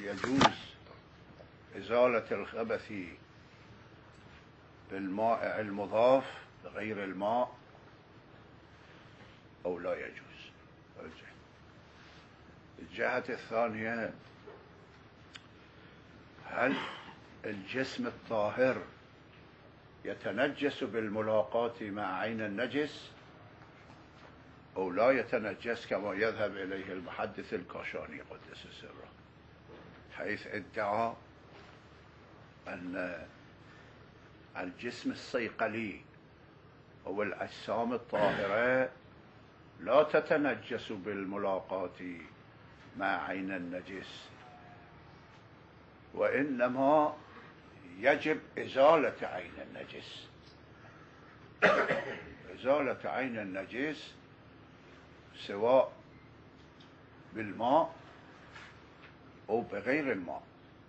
يجوز إزالة الخبث بالمائع المضاف بغير الماء أو لا يجوز؟ الجهة الثانية، هل الجسم الطاهر يتنجس بالملاقاة مع عين النجس أو لا يتنجس كما يذهب إليه المحدث الكاشاني قدس سره، حيث ادعى أن الجسم الصيقلي أو الأجسام الطاهرة لا تتنجس بالملاقاة مع عين النجس، وإنما يجب إزالة عين النجس. إزالة عين النجس سواء بالماء أو بغير الماء،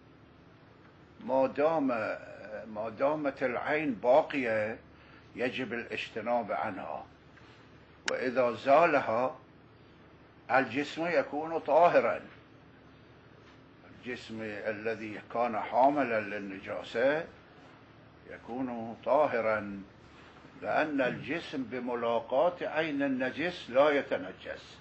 ما دامت العين باقية يجب الاجتناب عنها، وإذا زالها الجسم يكون طاهرا. الجسم الذي كان حاملا للنجاسة يكون طاهرا، لأن الجسم بملاقاة عين النجس لا يتنجس.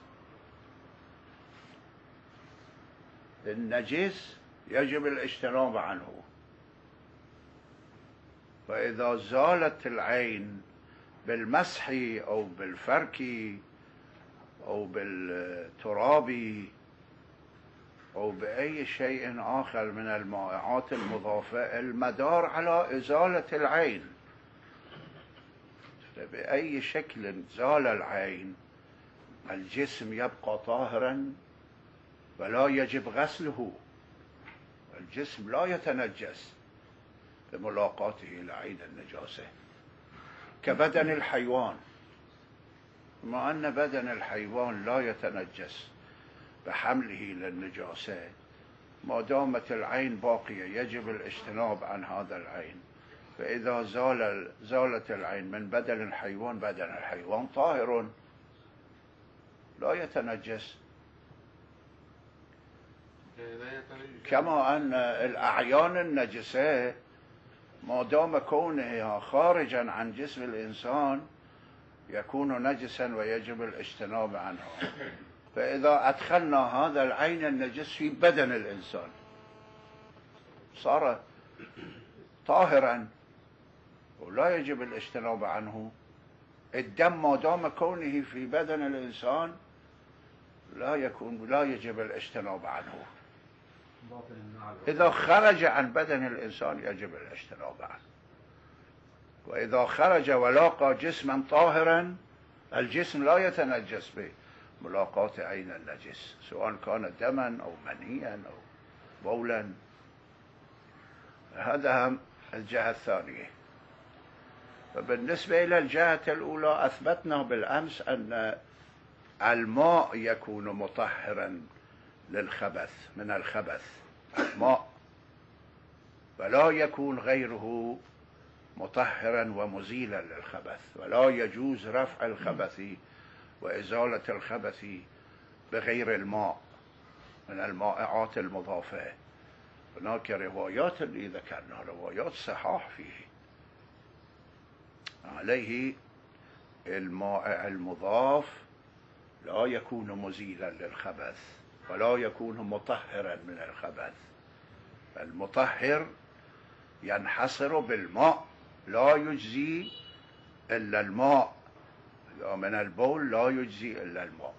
النجس يجب الاجتناب عنه، فإذا زالت العين بالمسح أو بالفرك أو بالتراب أو بأي شيء آخر من المائعات المضافة، المدار على إزالة العين، بأي شكل زال العين الجسم يبقى طاهرا ولا يجب غسله. الجسم لا يتنجس بملاقاته لعين النجاسة كبدن الحيوان، مع أن بدن الحيوان لا يتنجس بحمله للنجاسة، ما دامت العين باقية يجب الاجتناب عن هذا العين. فإذا زالت العين من بدن الحيوان، بدن الحيوان طاهر لا يتنجس، كما أن الأعيان النجسة ما دام كونها خارجا عن جسم الإنسان يكون نجسا ويجب الاجتناب عنه. فإذا أدخلنا هذا العين النجس في بدن الإنسان صار طاهرا ولا يجب الاجتناب عنه. الدم ما دام كونه في بدن الإنسان لا يجب الاجتناب عنه. إذا خرج عن بدن الإنسان يجب الاجتناب عنه، وإذا خرج ولاقى جسما طاهرا الجسم لا يتنجس بملاقاة عين النجس، سواء كان دما أو منيا أو بولا. هذا الجهة الثانية. فبالنسبة إلى الجهة الأولى أثبتنا بالأمس أن الماء يكون مطهرا للخبث من الخبث، الماء، ولا يكون غيره مطهرا ومزيلا للخبث، ولا يجوز رفع الخبث وإزالة الخبث بغير الماء من المائعات المضافة. هناك روايات اللي ذكرنا روايات صحاح فيه. عليه المائع المضاف لا يكون مزيلا للخبث ولا يكون مطهرا من الخبث. المطهر ينحصر بالماء، لا يجزي إلا الماء، من البول لا يجزي إلا الماء.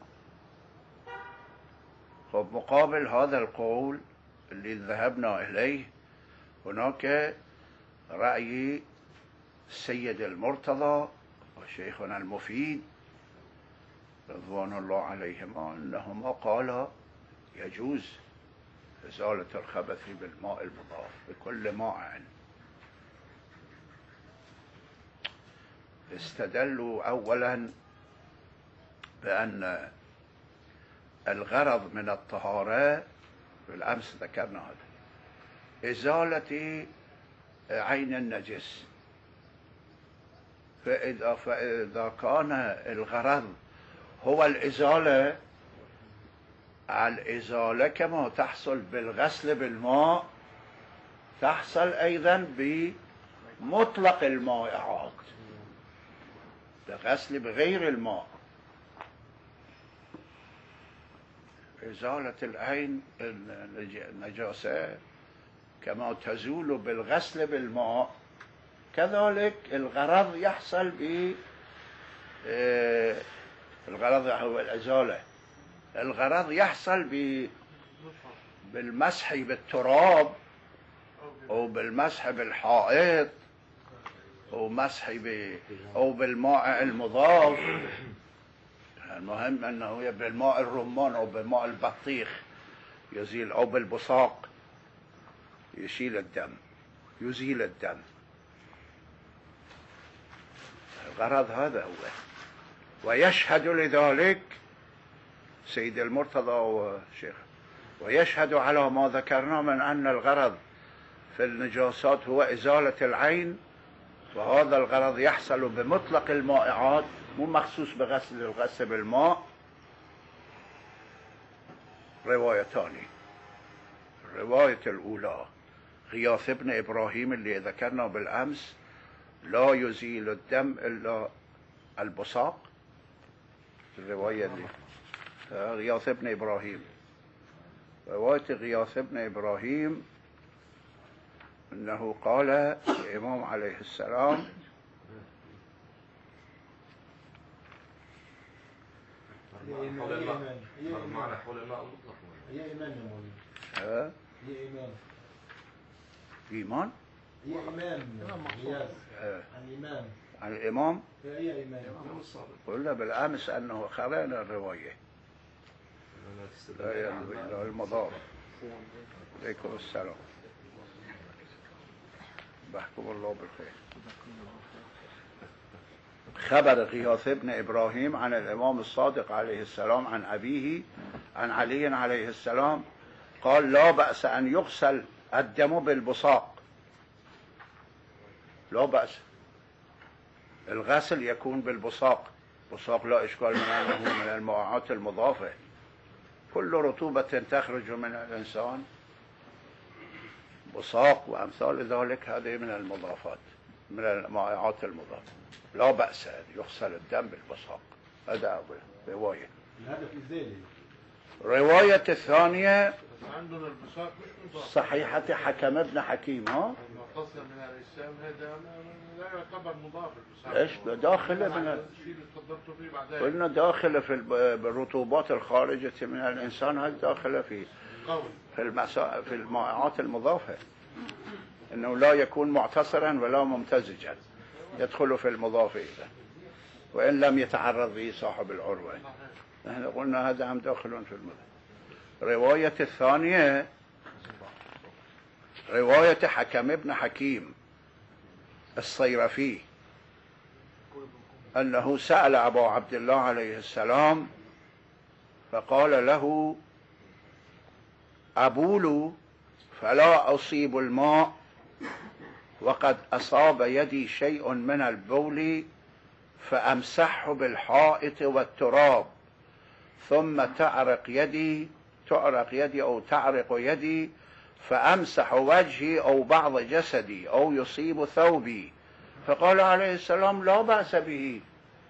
مقابل هذا القول اللي ذهبنا إليه هناك رأي السيد المرتضى وشيخنا المفيد رضوان الله عليهما، أنهما قالا يجوز إزالة الخبث بالماء المضاف بكل مائع. استدلوا أولا بأن الغرض من الطهارة، بالأمس ذكرنا هذا، إزالة عين النجس. فإذا,، كان الغرض هو الإزالة الإزالة كما تحصل بالغسل بالماء تحصل أيضا بمطلق المائعات، بغسل بغير الماء. إزالة العين النجاسة كما تزول بالغسل بالماء، كذلك الغرض يحصل الغرض هو الإزالة، الغرض يحصل بالمسح بالتراب أو بالمسح بالحائط أو بالماء المضاف. المهم أنه بالماء الرمان أو بالماء البطيخ يزيل، أو بالبصاق يشيل الدم، يزيل الدم. الغرض هذا هو. ويشهد لذلك سيد المرتضى وشيخ، ويشهد على ما ذكرنا من أن الغرض في النجاسات هو إزالة العين، وهذا الغرض يحصل بمطلق المائعات، مو مخصوص الغسل بالماء. روايتان: الرواية الأولى غياث ابن إبراهيم اللي ذكرنا بالأمس، لا يزيل الدم إلا البصاق. الرواية اللي غياث ابن إبراهيم، رواية غياث ابن إبراهيم أنه قال الإمام عليه السلام: إيمان عن الإمام قلنا بالأمس أنه خلينا الرواية لا ينبغي إلى المضار. عليكم السلام، بحكم الله بالخير. خبر غياث ابن إبراهيم عن الإمام الصادق عليه السلام عن أبيه عن علي عليه السلام قال: لا بأس أن يغسل الدم بالبصاق، لا بأس، الغسل يكون بالبصاق. بصاق لا إشكال من أنه من المائعات المضافة، كل رطوبة تخرج من الإنسان، بصاق وأمثال ذلك، هذه من المضافات، من المائعات المضافة. لا بأس أن يغسل الدم بالبصاق. هذا أول رواية. رواية الثانية صحيحة حكم ابن حكيم. ها المتصل من الإسلام هذا لا يعتبر مضاف. ايش داخل من قلنا داخل في الرطوبات الخارجة من الإنسان، هذا داخل في المائعات المضافة، انه لا يكون معتصرا ولا ممتزجا، يدخل في المضاف إذا وإن لم يتعرض به صاحب العروة. نحن قلنا هذا هم داخل في المضاف. رواية الثانية رواية حكم ابن حكيم الصيرفي أنه سأل أبا عبد الله عليه السلام فقال له: أبول فلا أصيب الماء وقد أصاب يدي شيء من البول فأمسحه بالحائط والتراب ثم تعرق يدي فأمسح وجهي أو بعض جسدي أو يصيب ثوبي. فقال عليه السلام: لا بأس به.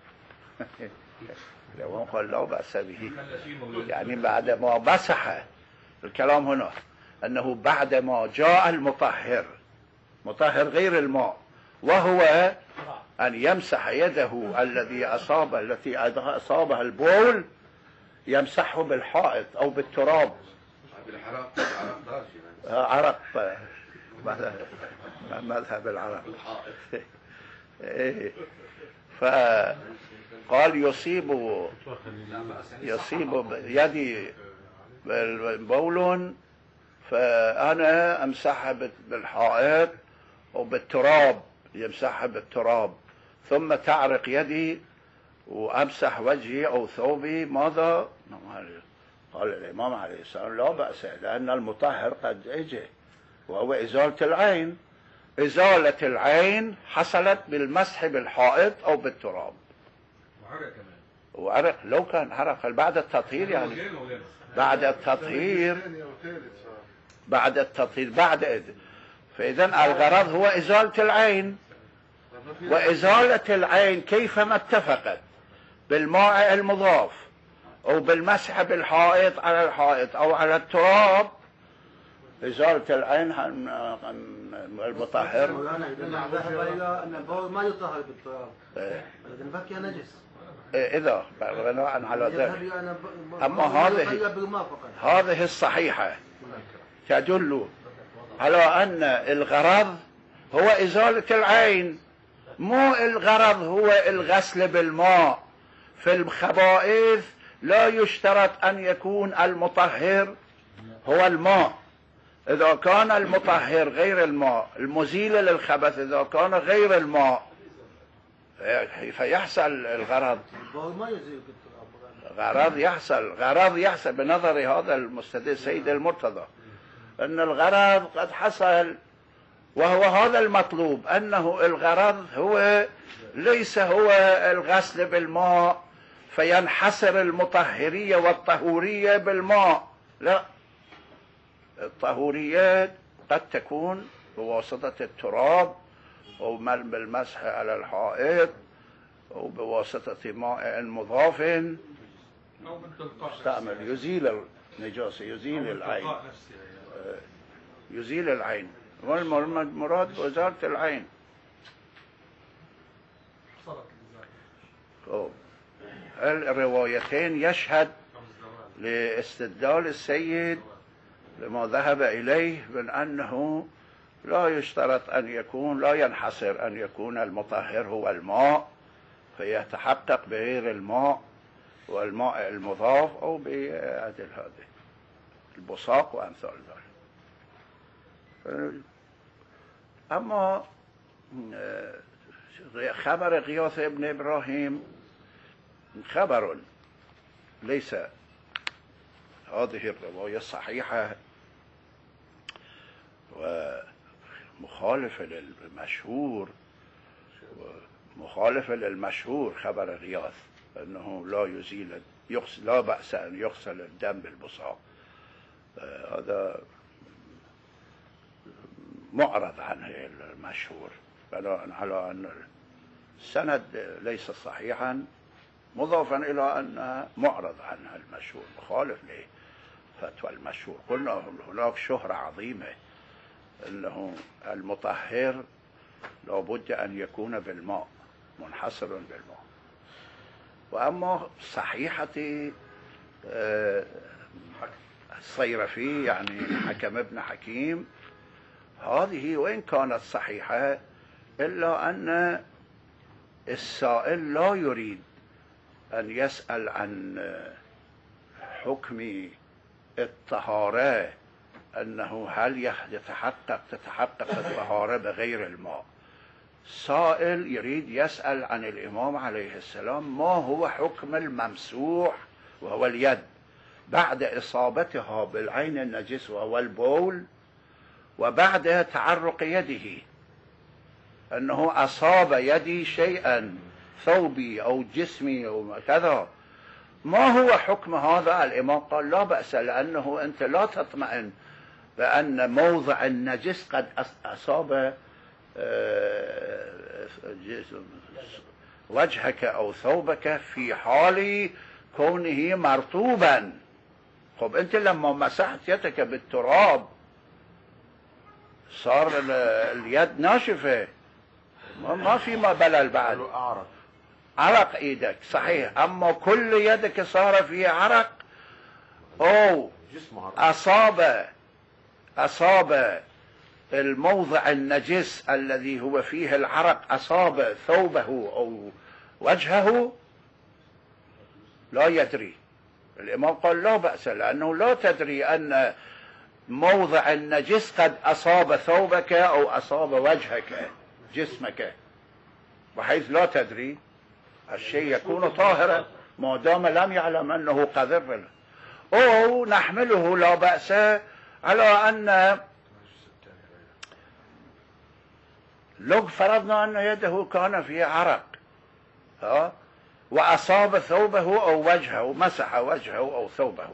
لو قال لا بأس به يعني بعد ما مسح، الكلام هنا أنه بعد ما جاء المطهر، مطهر غير الماء، وهو أن يمسح يده التي أصابها البول، يمسحه بالحائط أو بالتراب. عرق مذهب العرق. فقال يصيب يدي بول فأنا أمسحها بالحائط أو بالتراب، يمسحها بالتراب، ثم تعرق يدي وأمسح وجهي أو ثوبي. ماذا؟ قال الإمام عليه السلام: لا بأس، لأن المطهر قد اجى وهو إزالة العين. إزالة العين حصلت بالمسح بالحائط أو بالتراب. وعرق لو كان عرق بعد التطهير يعني بعد التطهير بعد إذن. فإذا الغرض هو إزالة العين، وإزالة العين كيفما اتفقت بالماء المضاف أو بالمسح بالحائط على الحائط أو على التراب، إزالة العين المطهر. ذهب إلى أن البول ما يطهر بالتراب لكن بقي نجس. إذا بناء على ذلك. أما هذه الصحيحة تدل على أن الغرض هو إزالة العين، مو الغرض هو الغسل بالماء. في الخبائث لا يشترط أن يكون المطهر هو الماء. إذا كان المطهر غير الماء، المزيل للخبث إذا كان غير الماء، فيحصل الغرض. غرض يحصل بنظر هذا المستدل سيد المرتضى أن الغرض قد حصل، وهو هذا المطلوب، أنه الغرض هو ليس هو الغسل بالماء فينحصر المطهرية والطهورية بالماء، لا، الطهوريات قد تكون بواسطة التراب أو بالمسح على الحائط أو بواسطة ماء مضاف استعمل يزيل النجاسة، يزيل العين، والمراد وزارة العين. الروايتين يشهد لاستدلال السيد لما ذهب إليه من أنه لا يشترط أن يكون، لا ينحصر أن يكون المطهر هو الماء، فيتحقق بغير الماء والماء المضاف أو بعدل هذه البصاق وأمثال ذلك. أما خبر غياث ابن إبراهيم خبر ليس هذه الرواية الصحيحة، ومخالفة للمشهور خبر غياث أنه لا بأس أن يغسل الدم بالبصاق. هذا معرض عنه المشهور، بناء على أن السند ليس صحيحا، مضافا إلى أن معرض عنها المشهور، مخالف لفتوى المشهور. قلنا هناك شهرة عظيمة أنه المطهر لابد أن يكون بالماء، منحصر بالماء. وأما صحيحة الصيرفي يعني حكم ابن حكيم، هذه وإن كانت صحيحة إلا أن السائل لا يريد أن يسأل عن حكم الطهارة، أنه هل تتحقق الطهارة بغير الماء. سائل يريد يسأل عن الإمام عليه السلام ما هو حكم الممسوح وهو اليد بعد إصابتها بالعين النجس وهو البول، وبعد تعرق يده، أنه أصاب يدي شيئا ثوبي أو جسمي أو كذا، ما هو حكم هذا؟ الإمام قال لا بأس، لأنه أنت لا تطمئن بأن موضع النجس قد أصاب وجهك أو ثوبك في حال كونه مرطوبا. خب أنت لما مسحت يدك بالتراب صار اليد ناشفة، ما في ما بلل بعد، عرق ايدك صحيح، اما كل يدك صار فيه عرق او اصاب الموضع النجس الذي هو فيه العرق، اصاب ثوبه او وجهه، لا يدري. الامام قال لا بأس، لانه لا تدري ان موضع النجس قد اصاب ثوبك او اصاب وجهك جسمك، بحيث لا تدري الشيء يكون طاهرا ما دام لم يعلم أنه قذر، أو نحمله لا بأس على أن لو فرضنا أن يده كان فيه عرق وأصاب ثوبه أو وجهه، مسح وجهه أو ثوبه.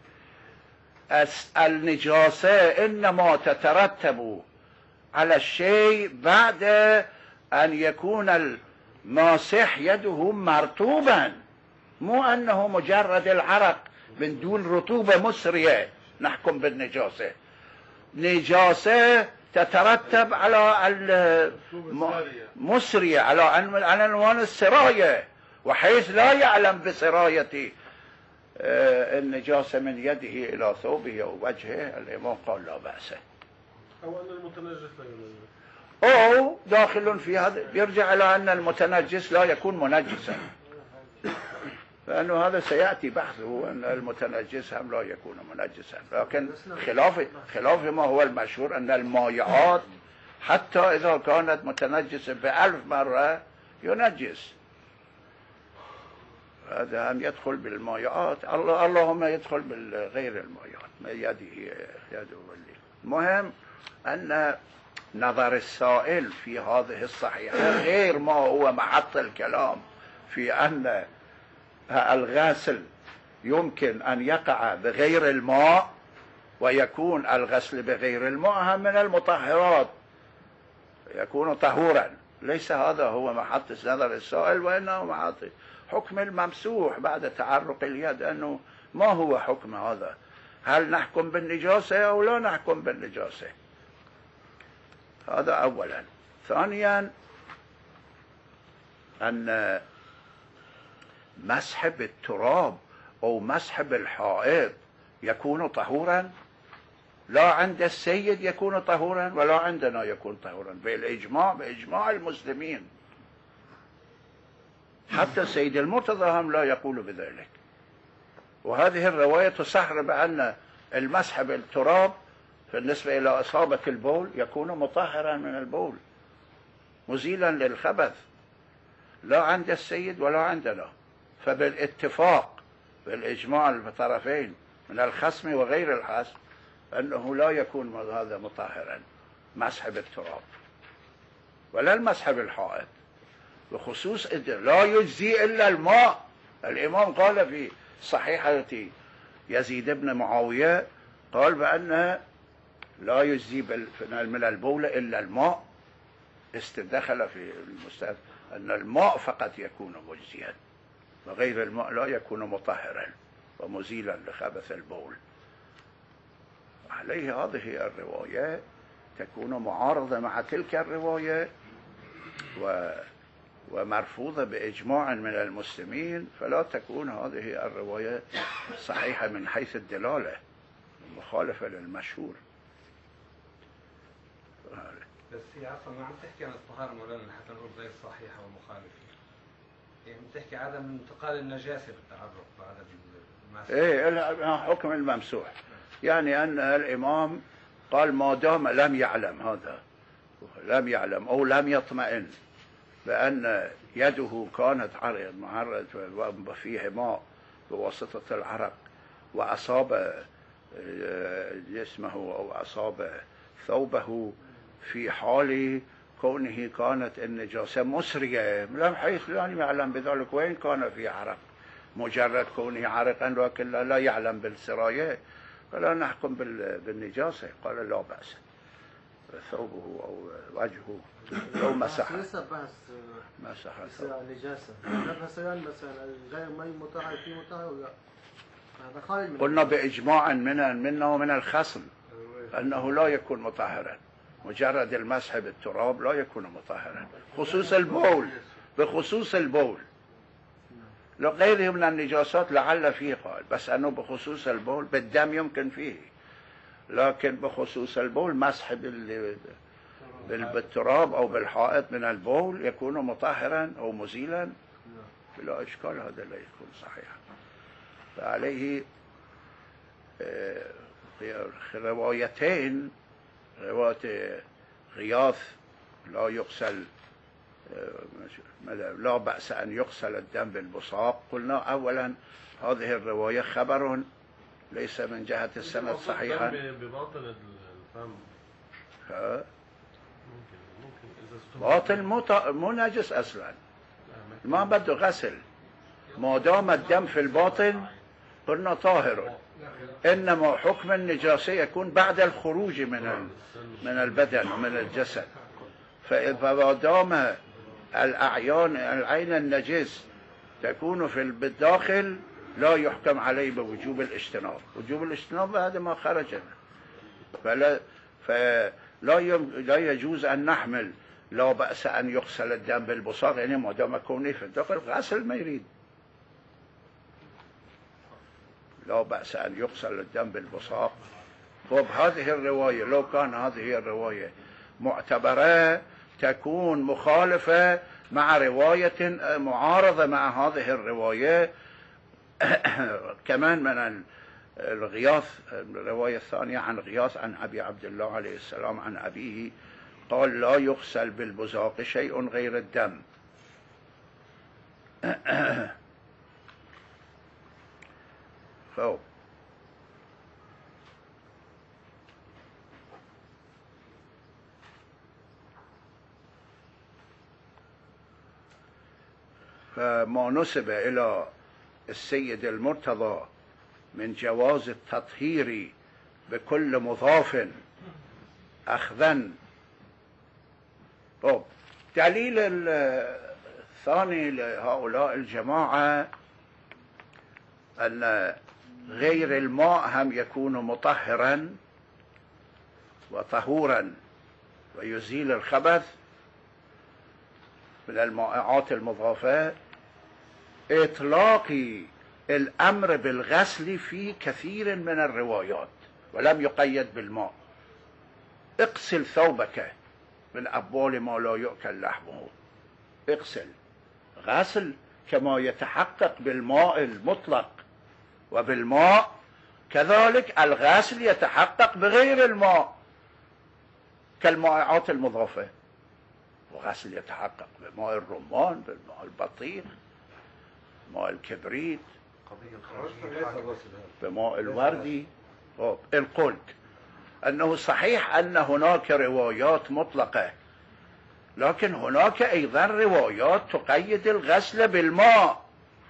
النجاسة إنما تترتب على الشيء بعد أن يكون الماسح يده مرطوبا، مو أنه مجرد العرق من دون رطوبة مسرية نحكم بالنجاسة. نجاسة تترتب على المسرية، على عنوان السراية، وحيث لا يعلم بسراية النجاسة من يده إلى ثوبه أو وجهه، الإمام قال لا بأس. أو أن المتنجس لا ينجس، أو داخل في هذا يرجع إلى أن المتنجس لا يكون منجسا، لأنه هذا سيأتي بحثه أن المتنجس هم لا يكون منجسا. لكن خلاف ما هو المشهور أن المائعات حتى إذا كانت متنجسة ب1000 مرة ينجس. هذا هم يدخل بالمائعات، اللهم يدخل بالغير المائعات، يده ولي. المهم أن نظر السائل في هذه الصحيحة غير ما هو محط الكلام في أن الغسل يمكن أن يقع بغير الماء، ويكون الغسل بغير الماء من المطهرات، يكون طهورا. ليس هذا هو محط نظر السائل، وإنه محط حكم الممسوح بعد تعرق اليد، أنه ما هو حكم هذا، هل نحكم بالنجاسة أو لا نحكم بالنجاسة. هذا أولا. ثانيا أن مسح بالتراب أو مسح بالحائط يكون طهورا، لا عند السيد يكون طهورا ولا عندنا يكون طهورا، بإجماع المسلمين. حتى السيد المرتضى هم لا يقول بذلك. وهذه الرواية تصحر بأن المسح بالتراب بالنسبة إلى إصابة البول يكون مطهرا من البول، مزيلا للخبث، لا عند السيد ولا عندنا. فبالاتفاق بالإجماع الطرفين من الخصم وغير الخصم أنه لا يكون هذا مطهرا مسح بالتراب ولا المسح بالحائط، بخصوص لا يجزي إلا الماء. الإمام قال في صحيحة يزيد بن معاوية قال بأنها لا يجزي من البول إلا الماء، استدخل في المستند أن الماء فقط يكون مجزيا، وغير الماء لا يكون مطهرا ومزيلا لخبث البول. عليه هذه الرواية تكون معارضة مع تلك الرواية ومرفوضة بإجماع من المسلمين، فلا تكون هذه الرواية صحيحة من حيث الدلالة، مخالفة للمشهور. بس هي اصلا ما عم تحكي عن الطهارة مولانا حتى نقول غير صحيحة ومخالفة، يعني بتحكي عدم انتقال النجاسة بالتعرق بعد المسح. ايه حكم الممسوح، يعني أن الإمام قال ما دام لم يعلم، هذا لم يعلم أو لم يطمئن بأن يده كانت معرض وفيه ماء بواسطة العرق، وأصاب جسمه أو أصاب ثوبه في حال كونه كانت النجاسة مسرية، من حيث لا يعلم بذلك وين كان في عرق، مجرد كونه عرقا لكن لا يعلم بالسراية، فلا نحكم بالنجاسة. قال لا بأس، ثوبه أو وجهه لو مسح النجاسة مثلا غير مي مطهر في مطهر ولا هذا خارج من قلنا بإجماع منا ومن الخصم أنه لا يكون مطهرا، مجرد المسح بالتراب لا يكون مطهرا، خصوص البول، بخصوص البول. لغيره من النجاسات لعل فيه قال، بس أنه بخصوص البول، بالدم يمكن فيه، لكن بخصوص البول مسح بالتراب أو بالحائط من البول يكون مطهرا أو مزيلا بلا إشكال، هذا لا يكون صحيحا. فعليه روايتين، رواية غياث لا يغسل، لا بأس أن يغسل الدم بالبصاق، قلنا أولا هذه الرواية خبر ليس من جهة السند صحيحا. بباطن الفم باطل مو نجس أصلا، ما بده غسل، ما دام الدم في الباطن قلنا طاهر، إنما حكم النجاسة يكون بعد الخروج من البدن ومن الجسد. فما دام العين النجس تكون في الداخل لا يحكم عليه بوجوب الاجتناب. وجوب الاجتناب بعد ما خرج، فلا يجوز أن نحمل لا بأس أن يغسل الدم بالبصاق، يعني ما دام كونه في الداخل غسل ما يريد، لا بأس أن يغسل الدم بالبصاق. طب هذه الرواية لو كان هذه الرواية معتبرة تكون مخالفة مع رواية معارضة مع هذه الرواية كمان من الغياث، الرواية الثانية عن غياث عن أبي عبد الله عليه السلام عن أبيه قال لا يغسل بالبزاق شيء غير الدم. فما نسب إلى السيد المرتضى من جواز التطهير بكل مضاف أخذا. دليل الثاني لهؤلاء الجماعة أن غير الماء هم يكون مطهرا وطهورا ويزيل الخبث من المائعات المضافة، إطلاق الأمر بالغسل في كثير من الروايات ولم يقيد بالماء. اغسل ثوبك من أبوال ما لا يؤكل لحمه، اغسل، غسل كما يتحقق بالماء المطلق وبالماء، كذلك الغسل يتحقق بغير الماء كالمائعات المضافة، وغسل يتحقق بماء الرمان، بالماء البطيخ، ماء الكبريت، بماء الوردي. القلت أنه صحيح أن هناك روايات مطلقة، لكن هناك أيضا روايات تقيد الغسل بالماء.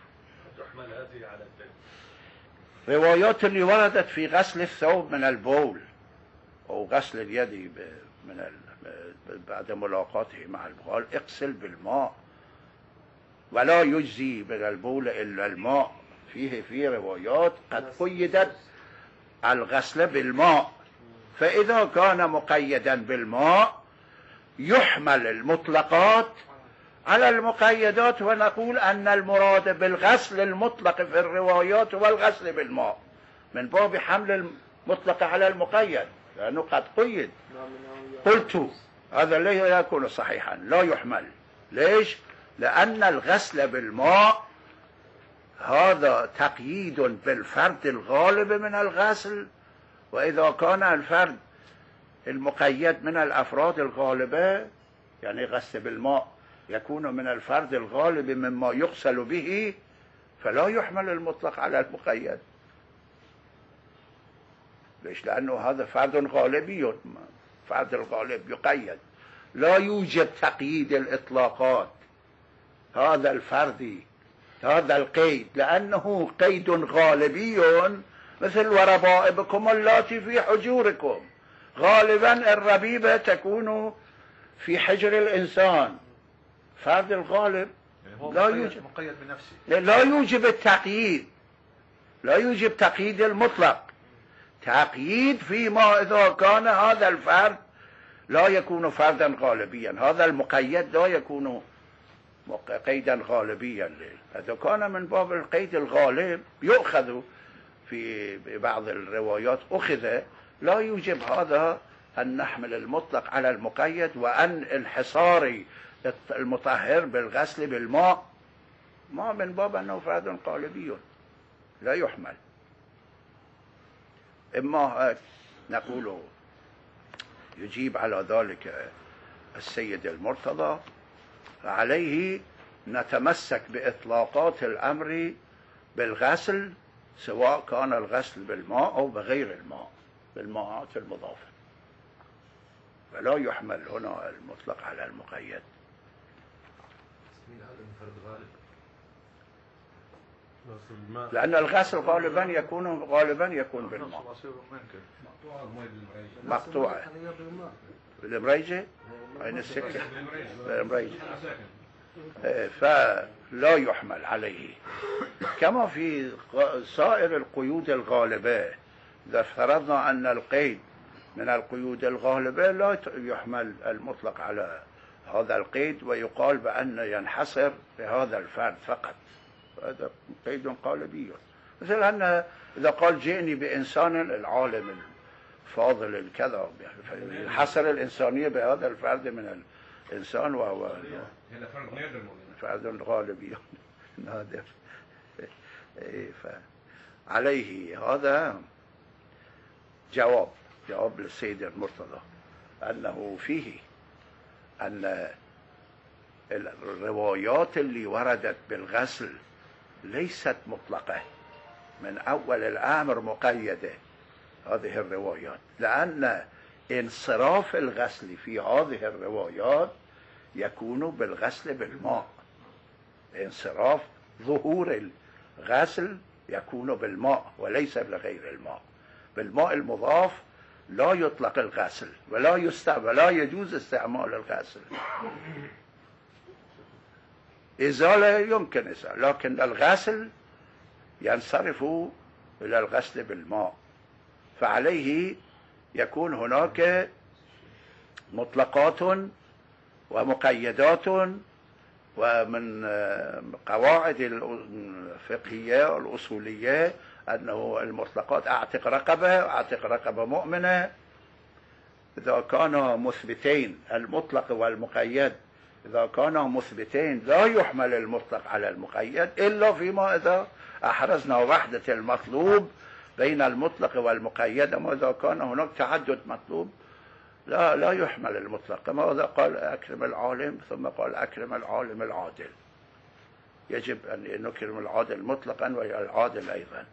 روايات اللي وردت في غسل الثوب من البول أو غسل اليد بعد ملاقاته مع البول، اغسل بالماء ولا يجزي من البول إلا الماء. في روايات قد قيدت الغسل بالماء، فإذا كان مقيدا بالماء يحمل المطلقات على المقيدات، ونقول أن المراد بالغسل المطلق في الروايات هو الغسل بالماء من باب حمل المطلق على المقيد، لأنه قد قيد. قلت هذا لا يكون صحيحا، لا يحمل. ليش؟ لأن الغسل بالماء هذا تقييد بالفرد الغالب من الغسل، وإذا كان الفرد المقيد من الأفراد الغالبة، يعني غسل بالماء يكون من الفرد الغالب مما يغسل به، فلا يحمل المطلق على المقيد. ليش؟ لأنه هذا فرد غالبي، فرد الغالب يقيد، لا يوجد تقييد الإطلاقات هذا الفردي، هذا القيد، لأنه قيد غالبي مثل وربائبكم اللاتي في حجوركم. غالبا الربيبة تكون في حجر الإنسان، فرد الغالب لا يوجب مقيد بنفسه، لا يوجب التقييد، لا يوجب تقييد المطلق. تقييد فيما إذا كان هذا الفرد لا يكون فردا غالبيا، هذا المقيد لا يكون قيدا غالبيا. إذا كان من باب القيد الغالب يؤخذ في بعض الروايات، أخذ، لا يوجب هذا أن نحمل المطلق على المقيد، وأن انحصار المطهر بالغسل بالماء ما من باب أنه فرد غالبي لا يحمل. إما نقول يجيب على ذلك السيد المرتضى، فعليه نتمسك بإطلاقات الأمر بالغسل، سواء كان الغسل بالماء أو بغير الماء، بالماءات المضافة، فلا يحمل هنا المطلق على المقيد. لأن الغسل غالبا يكون بالماء. مقطوعة بالمريجة أين السكة بالمريجة، فلا يحمل عليه. كما في سائر القيود الغالبة، إذا فرضنا أن القيد من القيود الغالبة لا يحمل المطلق على هذا القيد، ويقال بأن ينحصر بهذا الفرد فقط، هذا قيد غالبي. مثل أن إذا قال جئني بإنسان العالم الفاضل الكذا، ينحصر الإنسانية بهذا الفرد من الإنسان، وهو فرد غالبي نادر. فعليه هذا جواب للسيد المرتضى أنه فيه أن الروايات اللي وردت بالغسل ليست مطلقة من أول الأمر، مقيدة هذه الروايات، لأن انصراف الغسل في هذه الروايات يكون بالغسل بالماء. انصراف ظهور الغسل يكون بالماء وليس بغير الماء. بالماء المضاف لا يطلق الغسل ولا يجوز استعمال الغسل. إزالة يمكن إزالة، لكن الغسل ينصرف إلى الغسل بالماء. فعليه يكون هناك مطلقات ومقيدات، ومن قواعد الفقهية الأصولية أنه المطلقات أعتق رقبة مؤمنة إذا كانا مثبتين، المطلق والمقيد إذا كانا مثبتين لا يحمل المطلق على المقيد إلا فيما إذا أحرزنا وحدة المطلوب بين المطلق والمقيد. أما إذا كان هناك تعدد مطلوب لا يحمل المطلق، كما إذا قال أكرم العالم ثم قال أكرم العالم العادل، يجب أن نكرم العادل مطلقا والعادل أيضا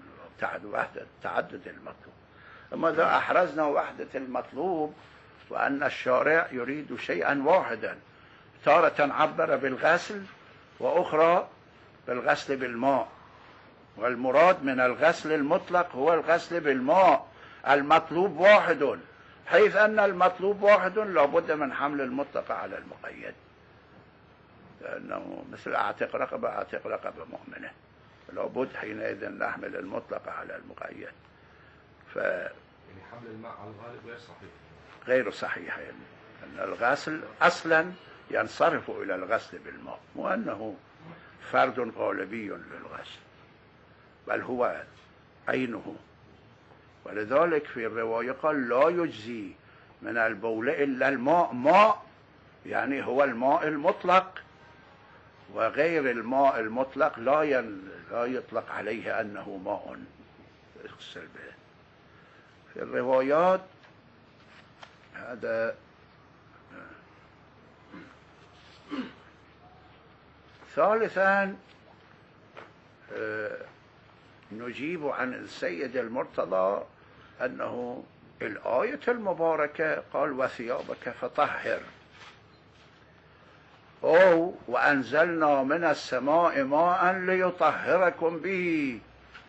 تعدد المطلوب. أما إذا أحرزنا وحدة المطلوب وأن الشارع يريد شيئا واحدا، تارة عبر بالغسل وأخرى بالغسل بالماء، والمراد من الغسل المطلق هو الغسل بالماء، المطلوب واحد، حيث أن المطلوب واحد لابد من حمل المطلق على المقيد، لأنه مثل أعتق رقبة مؤمنة، لابد حينئذ نحمل المطلق على المقيد. يعني حمل الماء على الغالب غير صحيح، يعني أن الغسل أصلا ينصرف إلى الغسل بالماء، وأنه فرد غالبي للغسل، بل هو عينه. ولذلك في الرواية قال لا يجزي من البول إلا الماء. ماء يعني هو الماء المطلق، وغير الماء المطلق لا يطلق عليه أنه ماء يغسل به. في الروايات هذا. ثالثا نجيب عن السيد المرتضى أنه الآية المباركة قال وثيابك فطهر، أو وأنزلنا من السماء ماء ليطهركم به،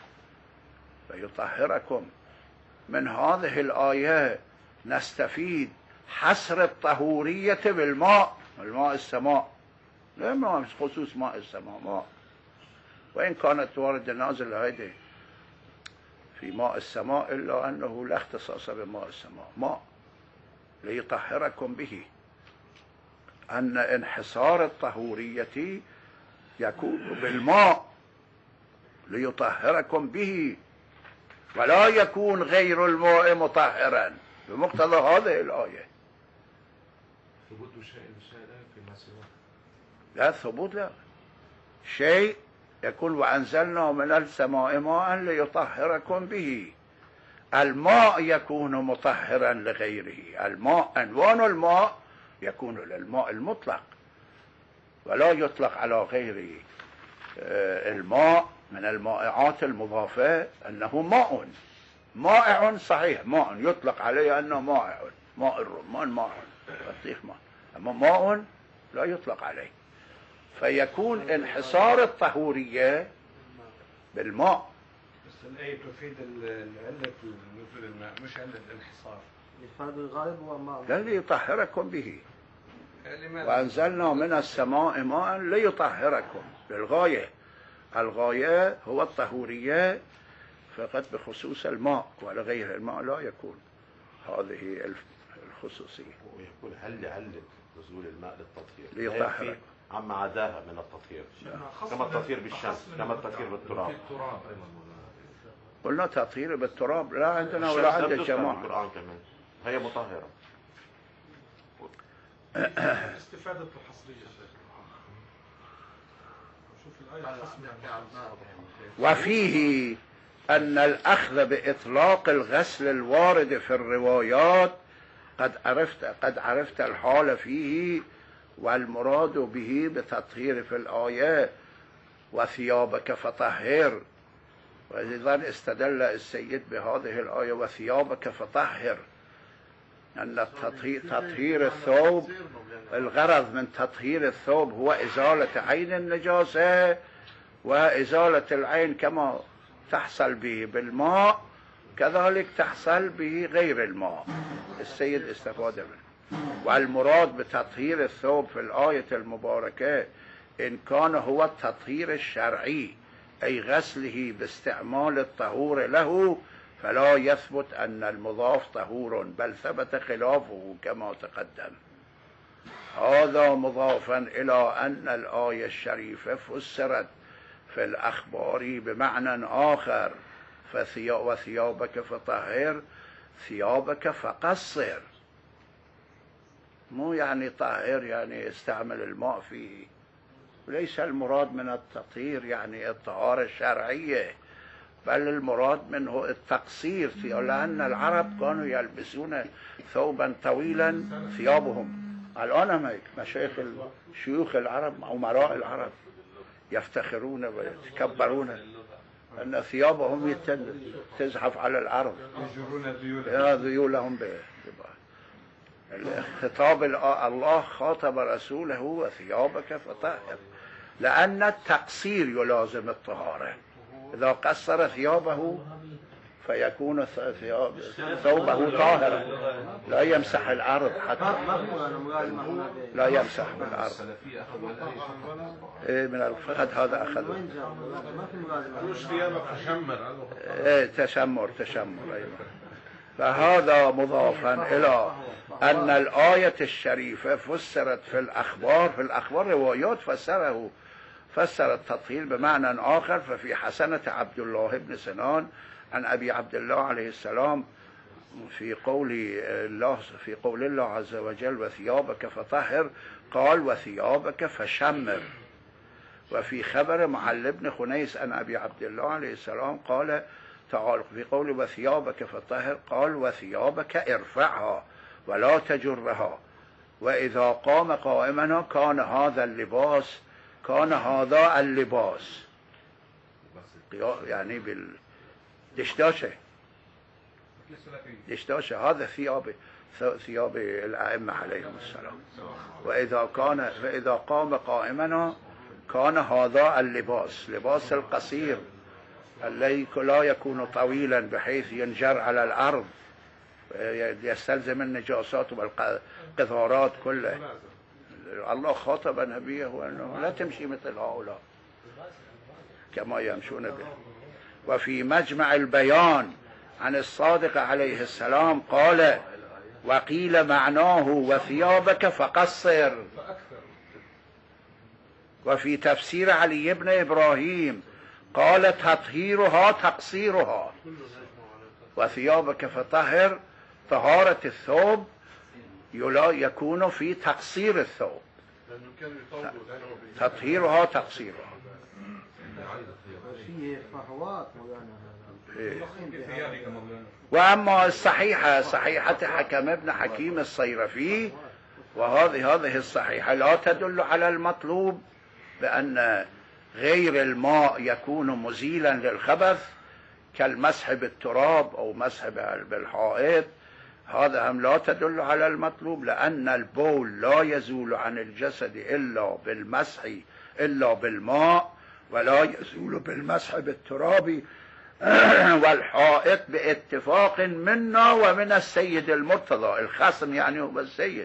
فيطهركم. من هذه الآية نستفيد حصر الطهورية بالماء، الماء السماء، لا خصوص ماء السماء، ماء، وإن كانت وارد نازل هذه في ماء السماء إلا أنه لا اختصاص بماء السماء، ماء ليطهركم به. أن انحصار الطهورية يكون بالماء ليطهركم به، ولا يكون غير الماء مطهرا بمقتضى هذه الآية. ثبوت شيء فيما سواه، لا ثبوت، لا شيء يقول وأنزلنا من السماء ماء ليطهركم به. الماء يكون مطهرا لغيره، الماء أنوان الماء يكون للماء المطلق، ولا يطلق على غيره. الماء من المائعات المضافة أنه مائع صحيح، ماء يطلق عليه أنه مائع، ماء الرمان ماء، بطيخ ماء، أما ماء لا يطلق عليه. فيكون انحصار الطهورية بالماء. بس الآية تفيد علة نزول الماء مش علة الانحصار. إفادة الغائب هو ماء. قال ليطهركم به، لماذا؟ وأنزلنا من السماء ماء ليطهركم، للغاية. الغاية هو الطهورية فقط بخصوص الماء، ولغير الماء لا يكون هذه الخصوصية. ويقول هل لعلة نزول الماء للتطهير ليطهرك عما عداها من التطهير، كما التطهير بالشمس، كما التطهير بالتراب. قلنا تطهير بالتراب لا عندنا ولا عند الجماعة. القرآن كمان هي مطهرة. استفادة الحصرية شيخ. شوف الآية حسم يعني. وفيه أن الأخذ بإطلاق الغسل الوارد في الروايات قد عرفت الحال فيه، والمراد به بتطهير في الآية وثيابك فطهر. وإذا استدل السيد بهذه الآية وثيابك فطهر أن تطهير الثوب، الغرض من تطهير الثوب هو إزالة عين النجاسة، وإزالة العين كما تحصل به بالماء كذلك تحصل به غير الماء. السيد استفاد منه. والمراد بتطهير الثوب في الآية المباركة إن كان هو التطهير الشرعي أي غسله باستعمال الطهور له، فلا يثبت أن المضاف طهور، بل ثبت خلافه كما تقدم. هذا مضافا إلى أن الآية الشريفة فسرت في الأخبار بمعنى آخر، وثيابك فطهر، ثيابك فقصر، مو يعني طهر يعني استعمل الماء فيه. ليس المراد من التطهير يعني الطهارة الشرعية، بل المراد منه التقصير، لأن العرب كانوا يلبسون ثوبا طويلا ثيابهم. الآن مشايخ شيوخ العرب أمراء العرب يفتخرون ويتكبرون أن ثيابهم تزحف على الأرض، يجرون ذيولهم خطاب الله خاطب رسوله وثيابك فطهر، لأن التقصير يلازم الطهارة. إذا قصر ثيابه فيكون ثوبه طاهرا، لا يمسح الأرض حتى لا يمسح بالأرض. من فقد هذا أخذه تشمر. أيضا فهذا مضافا إلى أن الآية الشريفة فسرت في الأخبار روايات فسر التطهير بمعنى آخر. ففي حسنة عبد الله بن سنان عن أبي عبد الله عليه السلام في قول الله عز وجل وثيابك فطهر قال وثيابك فشمر. وفي خبر معل بن خنيس عن أبي عبد الله عليه السلام قال تعالى في قول وثيابك فطهر قال وثيابك ارفعها ولا تجرها، وإذا قام قائما كان هذا اللباس يعني بالدشداشة هذا ثياب الأئمة عليهم السلام. فإذا قام قائما كان هذا اللباس، لباس القصير الذي لا يكون طويلا بحيث ينجر على الأرض يستلزم النجاسات والقذارات كلها. الله خاطب نبيه أنه لا تمشي مثل هؤلاء كما يمشون به. وفي مجمع البيان عن الصادق عليه السلام قال وقيل معناه وثيابك فقصر. وفي تفسير علي بن إبراهيم قال تطهيرها تقصيرها، وثيابك فطهر طهارة الثوب يكون في تقصير الثوب، تطهيرها تقصيرها. وأما صحيحة حكم ابن حكيم الصيرفي، وهذه الصحيحة لا تدل على المطلوب بأن غير الماء يكون مزيلا للخبث كالمسح بالتراب أو مسح بالحائط. هذا هم لا تدل على المطلوب، لأن البول لا يزول عن الجسد إلا بالمسح إلا بالماء، ولا يزول بالمسح بالتراب والحائط باتفاق منا ومن السيد المرتضى. الخصم يعني هو السيد،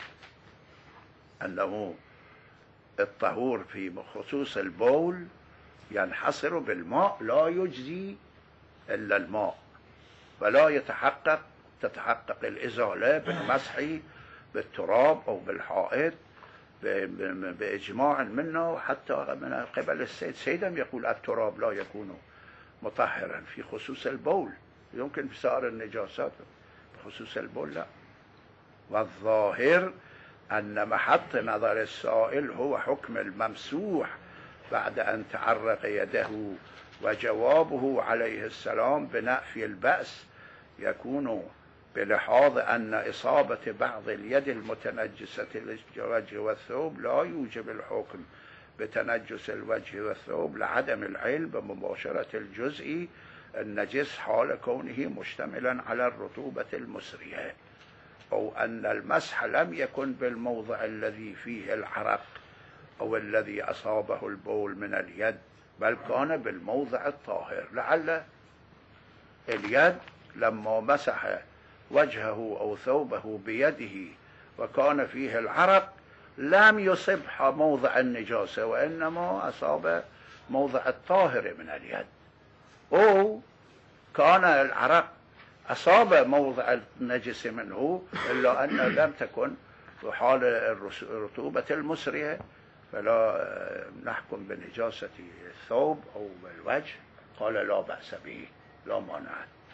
أنه الطهور في خصوص البول ينحصر بالماء، لا يجزي إلا الماء، ولا تتحقق الإزالة بالمسح بالتراب أو بالحائط بإجماع منه، حتى من قبل السيد. سيدم يقول التراب لا يكون مطهرا في خصوص البول، يمكن في سائر النجاسات، بخصوص البول لا. والظاهر أن محط نظر السائل هو حكم الممسوح بعد أن تعرق يده، وجوابه عليه السلام بنفي البأس يكون بلحاظ أن إصابة بعض اليد المتنجسة الوجه والثوب لا يوجب الحكم بتنجس الوجه والثوب لعدم العلم بمباشرة الجزء النجس حال كونه مشتملا على الرطوبة المسرية، أو أن المسح لم يكن بالموضع الذي فيه العرق أو الذي أصابه البول من اليد، بل كان بالموضع الطاهر. لعل اليد لما مسح وجهه أو ثوبه بيده وكان فيه العرق لم يصب موضع النجاسة، وإنما أصاب موضع الطاهر من اليد، أو كان العرق أصاب موضع النجس منه، إلا أن لم تكن في حال الرطوبة المسرية، فلا نحكم بنجاسة الثوب أو بالوجه. قال لا بأس به، لا مانع.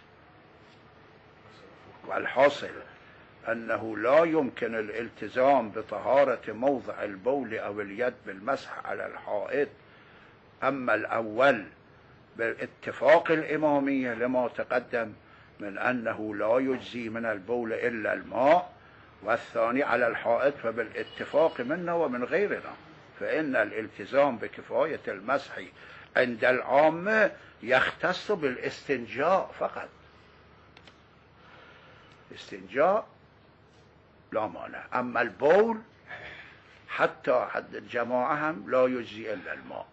والحاصل أنه لا يمكن الالتزام بطهارة موضع البول أو اليد بالمسح على الحائط. أما الأول بالاتفاق الإمامية لما تقدم من أنه لا يجزي من البول إلا الماء، والثاني على الحائط فبالاتفاق منا ومن غيرنا، فإن الالتزام بكفاية المسح عند العامة يختص بالاستنجاء فقط. استنجاء لا مانع. أما البول حتى حد الجماعة هم لا يجزي إلا الماء،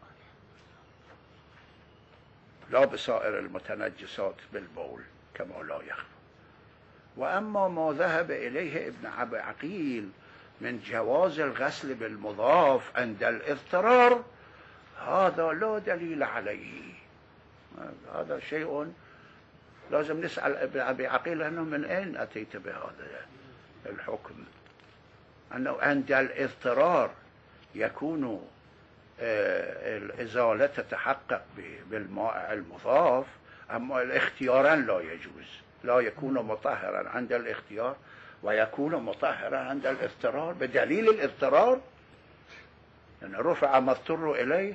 لا بسائر المتنجسات بالبول كما لا يخفى. وأما ما ذهب إليه ابن أبي عقيل من جواز الغسل بالمضاف عند الاضطرار، هذا لا دليل عليه. هذا شيء لازم نسأل ابن أبي عقيل أنه من أين أتيت بهذا الحكم، أنه عند الاضطرار يكون الإزالة تتحقق بالماء المضاف، أما الاختيارا لا يجوز، لا يكون مطهرا عند الاختيار ويكون مطهرا عند الاضطرار بدليل الاضطرار، يعني رفع ما اضطر إليه.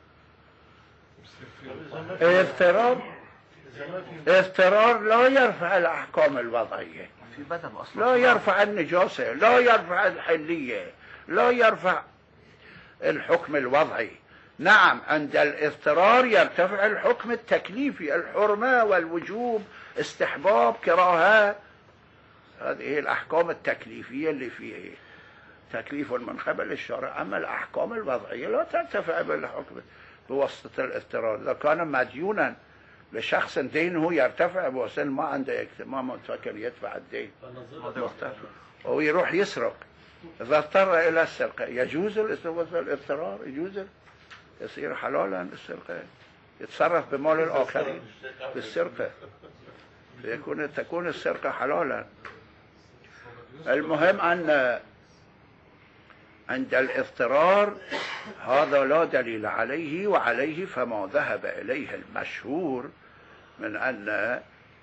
اضطرار لا يرفع الأحكام الوضعية، لا يرفع النجاسة، لا يرفع الحلية، لا يرفع الحكم الوضعي. نعم عند الاضطرار يرتفع الحكم التكليفي، الحرمة والوجوب، استحباب، كراهة، هذه الأحكام التكليفية اللي فيه تكليف من قبل الشرع. أما الأحكام الوضعية لا ترتفع بالحكم بواسطة الاضطرار. إذا كان مديونا لشخص دينه يرتفع بواسطة ما عنده ما متفكر يدفع الدين أو يروح يسرق، إذا اضطر إلى السرقة يجوز الاضطرار، يجوز يصير حلالا السرقة، يتصرف بمال الآخرين بالسرقة، تكون السرقة حلالا. المهم أن عند الاضطرار هذا لا دليل عليه، وعليه فما ذهب إليه المشهور من أن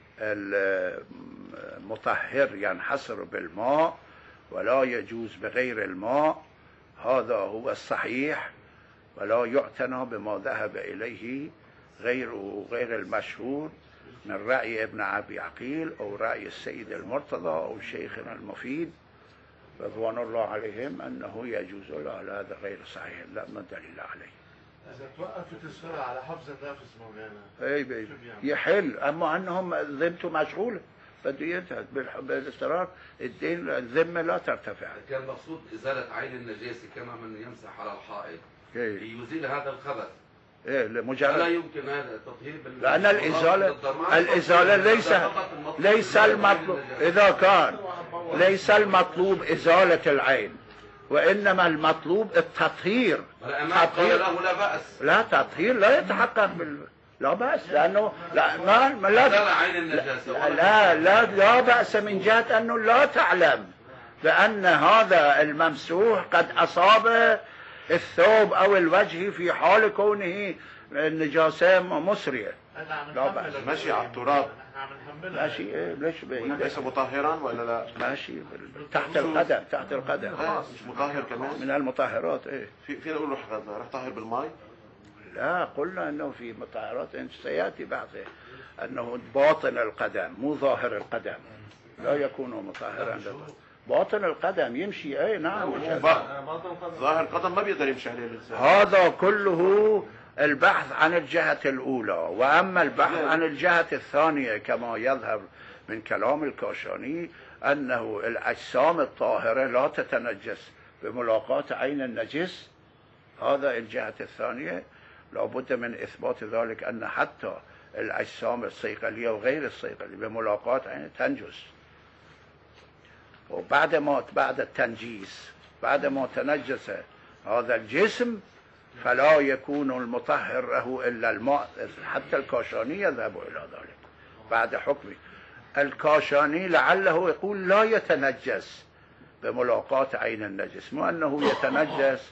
المطهر ينحصر بالماء ولا يجوز بغير الماء، هذا هو الصحيح، ولا يعتنى بما ذهب إليه غير المشهور من رأي ابن أبي عقيل أو رأي السيد المرتضى أو شيخنا المفيد رضوان الله عليهم أنه يجوز. لا هذا غير صحيح، لا ما دليل عليه. إذا توقفت السرعة على حفظ النفس مولانا أي يحل، أما أنهم ذمته مشغولة بده ينتهي بالاضطرار، الدين الذمة لا ترتفع. كان مقصود إزالة عين النجاسة كما من يمسح على الحائط ليزيل هذا الخبث، إيه لا لمجرد يمكن هذا التطهير لأن الإزالة ليس المطلوب إذا كان ليس المطلوب إزالة العين، وإنما المطلوب التطهير. تطهير له لا بأس. لا تطهير لا يتحقق لا بأس، لأنه لا بأس من جهة أنه لا تعلم بأن هذا الممسوح قد أصاب الثوب أو الوجه في حال كونه النجاسة مسرية. لا بأس. ماشي على التراب ماشي ليش ليس مطهرا ولا لا؟ ماشي تحت القدم مش مطهر كمان من المطهرات. ايه في نقول روح طهر بالماء؟ لا قلنا انه في مطهرات سياتي بعد انه باطن القدم مو ظاهر القدم لا يكون مطهرا. باطن القدم يمشي. اي نعم ظاهر القدم ما بيقدر يمشي عليه الانسان. هذا كله البحث عن الجهة الأولى. وأما البحث عن الجهة الثانية كما يظهر من كلام الكاشاني أنه الأجسام الطاهرة لا تتنجس بملاقاة عين النجس، هذا الجهة الثانية لابد من إثبات ذلك أن حتى الأجسام الصيقلية وغير الصيقلية بملاقاة عين تنجس. بعد التنجيس بعد ما تنجس هذا الجسم فلا يكون المطهر له إلا الماء. حتى الكاشاني يذهب إلى ذلك بعد حكمه. الكاشاني لعله يقول لا يتنجس بملاقاة عين النجس، مو أنه يتنجس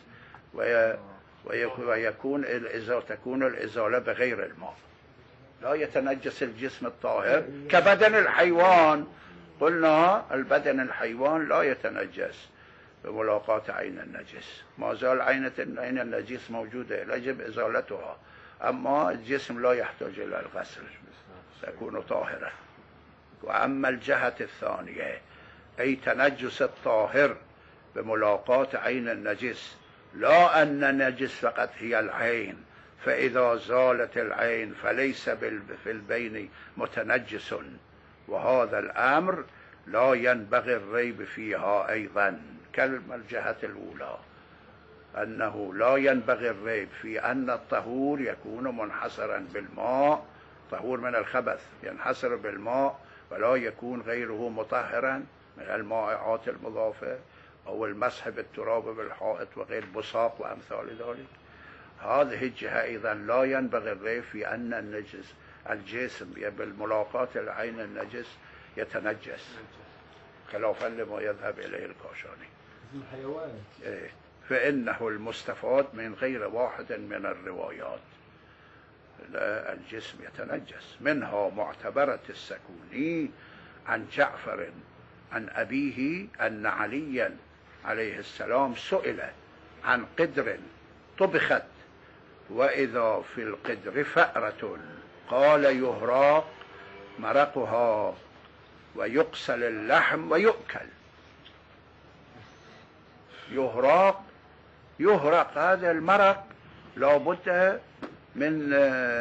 تكون الإزالة بغير الماء. لا يتنجس الجسم الطاهر كبدن الحيوان. قلنا البدن الحيوان لا يتنجس بملاقاة عين النجس، ما زال عين النجس موجودة يجب إزالتها، أما الجسم لا يحتاج إلى الغسل تكون طاهرة. وأما الجهة الثانية أي تنجس الطاهر بملاقاة عين النجس، لا أن النجس فقط هي العين، فإذا زالت العين فليس في البين متنجس، وهذا الأمر لا ينبغي الريب فيها أيضا كلمة الجهة الأولى، أنه لا ينبغي الريب في أن الطهور يكون منحصرا بالماء، طهور من الخبث ينحصر بالماء ولا يكون غيره مطهرا من المائعات المضافة أو المسح بالتراب بالحائط وغير بصاق وأمثال ذلك. هذه الجهة أيضا لا ينبغي الريب في أن الجسم بالملاقاة العين النجس يتنجس خلافا لما يذهب إليه الكاشاني. فإنه المستفاد من غير واحد من الروايات الجسم يتنجس، منها معتبرة السكوني عن جعفر عن أبيه أن عليا عليه السلام سئل عن قدر طبخت وإذا في القدر فأرة قال يهراق مرقها ويقسل اللحم ويؤكل. يهرق هذا المرق لابد من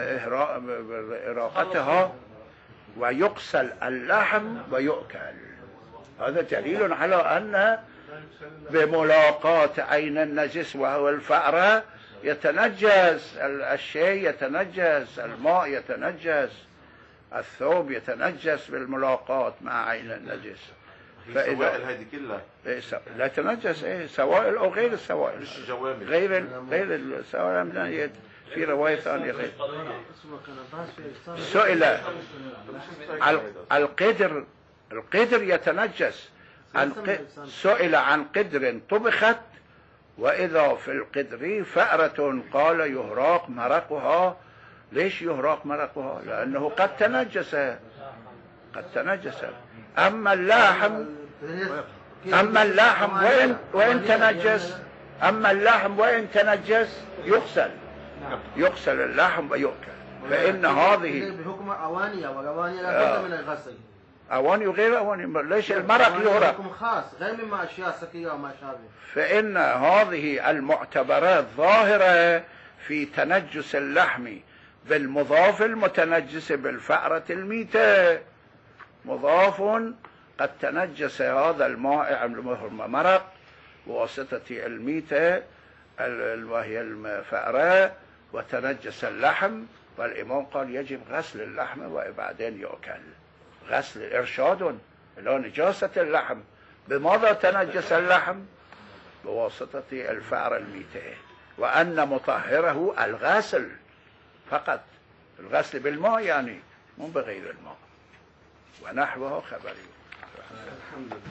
إراقتها، ويقسل اللحم ويؤكل. هذا دليل على أن بملاقاة عين النجس وهو الفأرة يتنجس الشيء، يتنجس الماء، يتنجس الثوب، يتنجس بالملاقاة مع عين النجس. السوائل هذه كلها لا تنجس سوائل او غير السوائل، مش جوامد غير السوائل. في رواية ثانية غير سئل القدر يتنجس سئل عن قدر طبخت وإذا في القدر فأرة قال يهراق مرقها. ليش يهراق مرقها؟ لأنه قد تنجس. أما اللحم وإن تنجس يغسل اللحم ويؤكل. فإن هذه بحكم أواني ورواني لا بد من الغسل. أواني وغير أواني. ليش المرق يهرق؟ حكم خاص غير مما أشياء سكية وما شابه. فإن هذه المعتبرات ظاهرة في تنجس اللحم بالمضاف المتنجس بالفأرة الميتة. مضاف قد تنجس هذا المائع المرق بواسطة الميتة وهي الفأرة، وتنجس اللحم، والإمام قال يجب غسل اللحم وبعدين يؤكل. غسل إرشاد اللي هو نجاسة اللحم. بماذا تنجس اللحم؟ بواسطة الفأر الميتة، وأن مطهره الغسل فقط، الغسل بالماء يعني مو بغير الماء، ونحوه خبري. الحمد لله.